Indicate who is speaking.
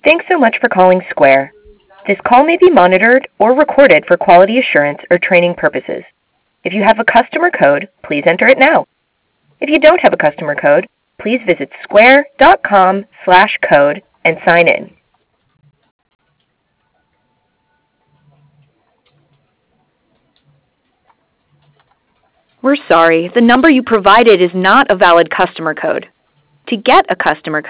Speaker 1: Thanks so much for calling Square. This call may be monitored or recorded for quality assurance or training purposes. If you have a customer code, please enter it now. If you don't have a customer code, please visit square.com/code and sign in. We're sorry, the number you provided is not a valid customer code. To get a customer